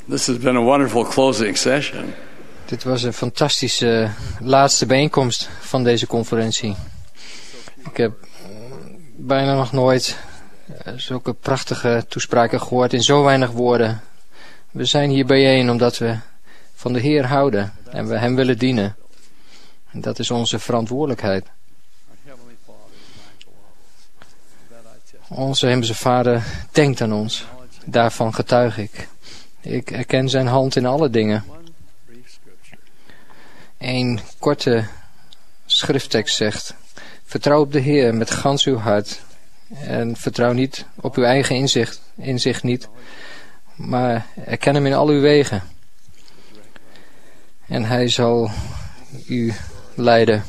This has been a wonderful closing session. Dit was een fantastische laatste bijeenkomst van deze conferentie. Ik heb bijna nog nooit zulke prachtige toespraken gehoord in zo weinig woorden. We zijn hier bijeen omdat we van de Heer houden en we Hem willen dienen. En dat is onze verantwoordelijkheid. Onze Hemelse Vader denkt aan ons. Daarvan getuig ik. Ik erken zijn hand in alle dingen. Een korte schrifttekst zegt: vertrouw op de Heer met gans uw hart. En vertrouw niet op uw eigen inzicht niet. Maar erken hem in al uw wegen. En hij zal u leiden.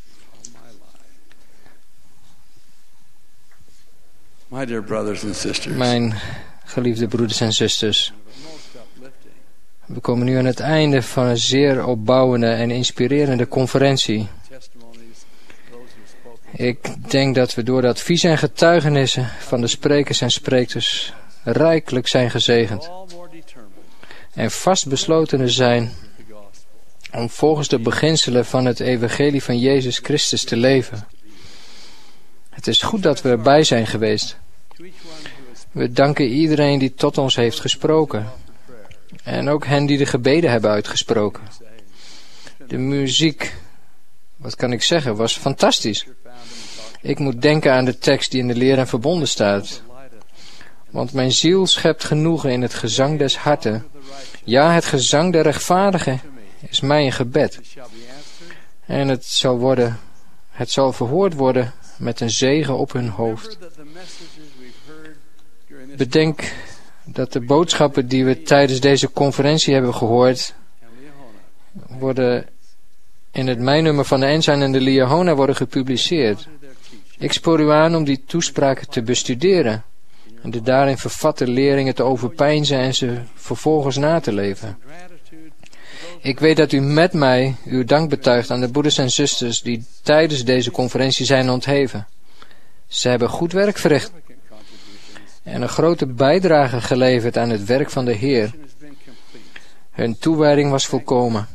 My dear brothers and sisters. Mijn geliefde broeders en zusters. We komen nu aan het einde van een zeer opbouwende en inspirerende conferentie. Ik denk dat we door de adviezen en getuigenissen van de sprekers en spreekters rijkelijk zijn gezegend. En vastbeslotenen zijn om volgens de beginselen van het evangelie van Jezus Christus te leven. Het is goed dat we erbij zijn geweest. We danken iedereen die tot ons heeft gesproken. En ook hen die de gebeden hebben uitgesproken. De muziek, wat kan ik zeggen, was fantastisch. Ik moet denken aan de tekst die in de Leer en Verbonden staat. Want mijn ziel schept genoegen in het gezang des harten. Ja, het gezang der rechtvaardigen is mij een gebed. En het zal verhoord worden met een zegen op hun hoofd. Bedenk dat de boodschappen die we tijdens deze conferentie hebben gehoord, worden in het meinummer van de Ensign en de Liahona worden gepubliceerd. Ik spoor u aan om die toespraken te bestuderen en de daarin vervatte leringen te overpeinzen en ze vervolgens na te leven. Ik weet dat u met mij uw dank betuigt aan de broeders en zusters die tijdens deze conferentie zijn ontheven. Ze hebben goed werk verricht en een grote bijdrage geleverd aan het werk van de Heer. Hun toewijding was volkomen.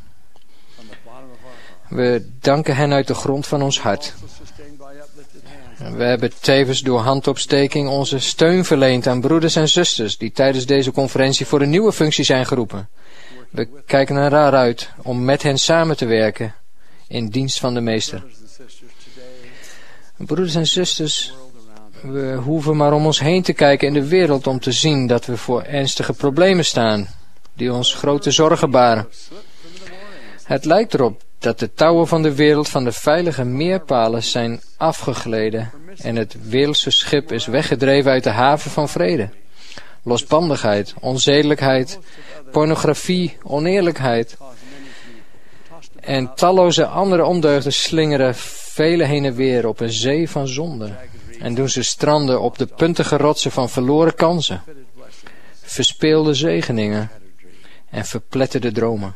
We danken hen uit de grond van ons hart. We hebben tevens door handopsteking onze steun verleend aan broeders en zusters die tijdens deze conferentie voor een nieuwe functie zijn geroepen. We kijken er naar uit om met hen samen te werken in dienst van de Meester. Broeders en zusters, we hoeven maar om ons heen te kijken in de wereld om te zien dat we voor ernstige problemen staan, die ons grote zorgen baren. Het lijkt erop dat de touwen van de wereld van de veilige meerpalen zijn afgegleden en het wereldse schip is weggedreven uit de haven van vrede. Losbandigheid, onzedelijkheid, pornografie, oneerlijkheid en talloze andere ondeugden slingeren vele heen en weer op een zee van zonde en doen ze stranden op de puntige rotsen van verloren kansen, verspeelde zegeningen en verpletterde dromen.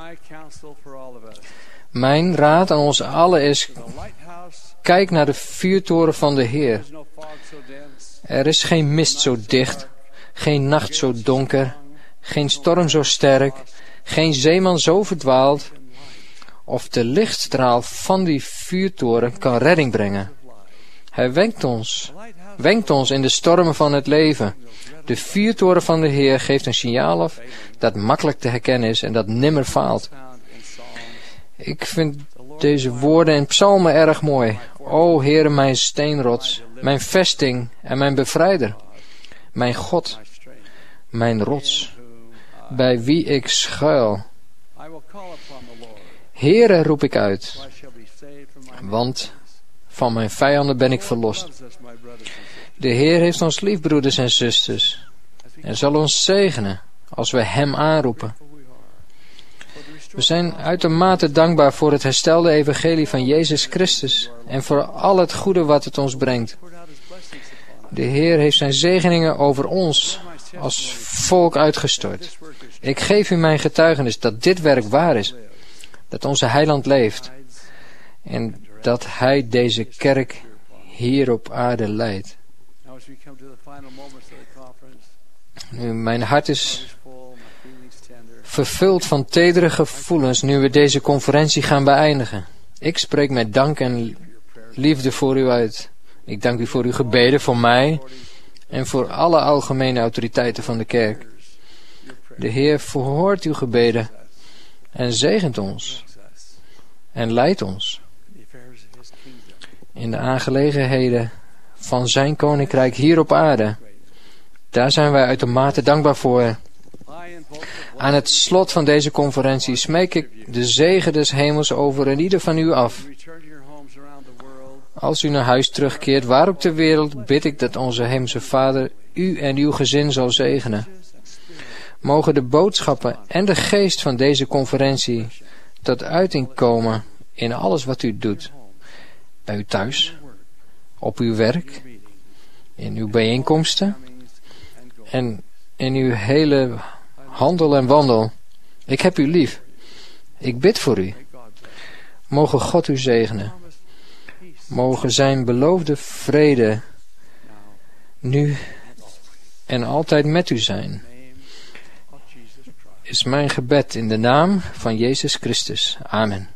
Mijn raad aan ons allen is: kijk naar de vuurtoren van de Heer. Er is geen mist zo dicht, geen nacht zo donker, geen storm zo sterk, geen zeeman zo verdwaald, of de lichtstraal van die vuurtoren kan redding brengen. Hij wenkt ons in de stormen van het leven. De vuurtoren van de Heer geeft een signaal af dat makkelijk te herkennen is en dat nimmer faalt. Ik vind deze woorden in psalmen erg mooi. O Heere, mijn steenrots, mijn vesting en mijn bevrijder. Mijn God, mijn rots, bij wie ik schuil. Heere, roep ik uit, want van mijn vijanden ben ik verlost. De Heer heeft ons lief, broeders en zusters, en zal ons zegenen als wij Hem aanroepen. We zijn uitermate dankbaar voor het herstelde evangelie van Jezus Christus en voor al het goede wat het ons brengt. De Heer heeft zijn zegeningen over ons als volk uitgestort. Ik geef u mijn getuigenis dat dit werk waar is, dat onze Heiland leeft en dat Hij deze kerk hier op aarde leidt. Nu, mijn hart is vervuld van tedere gevoelens nu we deze conferentie gaan beëindigen. Ik spreek met dank en liefde voor u uit. Ik dank u voor uw gebeden voor mij en voor alle algemene autoriteiten van de kerk. De Heer verhoort uw gebeden en zegent ons en leidt ons in de aangelegenheden van zijn koninkrijk hier op aarde. Daar zijn wij uitermate dankbaar voor. Aan het slot van deze conferentie smeek ik de zegen des hemels over en ieder van u af. Als u naar huis terugkeert, waar ook ter wereld, bid ik dat onze hemelse Vader u en uw gezin zal zegenen. Mogen de boodschappen en de geest van deze conferentie tot uiting komen in alles wat u doet. Bij u thuis, op uw werk, in uw bijeenkomsten en in uw hele handel en wandel. Ik heb u lief. Ik bid voor u. Mogen God u zegenen. Mogen zijn beloofde vrede nu en altijd met u zijn. Is mijn gebed in de naam van Jezus Christus. Amen.